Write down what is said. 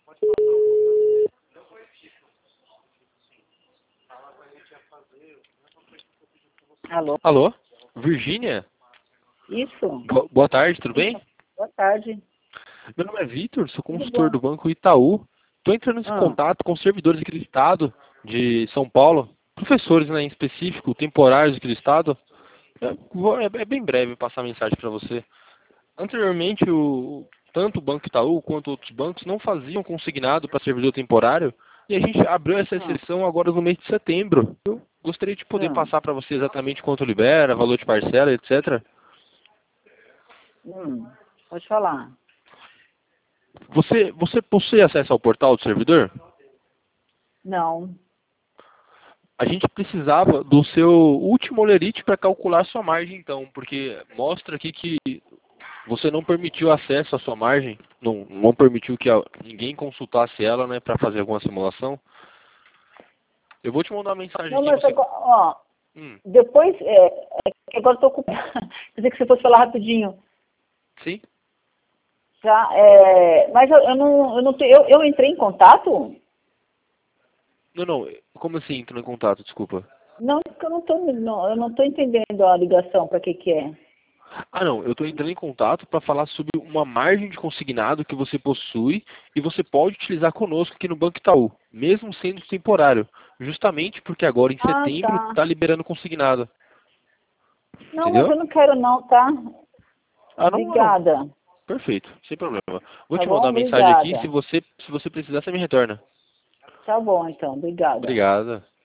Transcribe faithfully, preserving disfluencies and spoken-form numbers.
Alô? Alô? Virgínia? Isso. Bo- Boa tarde, tudo bem? Boa tarde. Meu nome é Vitor, sou Tudo consultor bom? do Banco Itaú. Estou entrando em Ah, contato com servidores aqui do estado de São Paulo, professores, né, em específico, temporários aqui do estado. É, vou- é- é bem breve passar a mensagem para você. Anteriormente, o, tanto o Banco Itaú quanto outros bancos não faziam consignado para servidor temporário e a gente abriu essa ah, exceção agora no mês de setembro. Eu gostaria de poder ah. passar para você exatamente quanto libera, valor de parcela, etcétera. Hum, pode falar. Você, você possui acesso ao portal do servidor? Não. A gente precisava do seu último olerite para calcular sua margem, então, porque mostra aqui que você não permitiu acesso à sua margem, não, não permitiu que a- ninguém consultasse ela, né, para fazer alguma simulação. Eu vou te mandar uma mensagem Não, aqui, mas você... agora, ó, Hum, depois, é, é que agora estou ocupada. Quer dizer que você fosse falar rapidinho. sim? Tá? É, mas eu, eu não, eu não te- eu, eu entrei em contato? Não, não, como assim entrou em contato, desculpa? Não, porque eu não estou não, eu não tô entendendo a ligação, para que que é. Ah, não, eu estou entrando em contato para falar sobre uma margem de consignado que você possui e você pode utilizar conosco aqui no Banco Itaú, mesmo sendo temporário, justamente porque agora em Ah, setembro tá. está liberando consignado, Não, mas eu entendeu? não quero não, tá? Ah, não, não, Obrigada. perfeito, sem problema. Vou Tá te mandar bom? uma mensagem aqui, se Obrigada. você, se você precisar, você me retorna. Tá bom, então. Obrigada. Obrigada.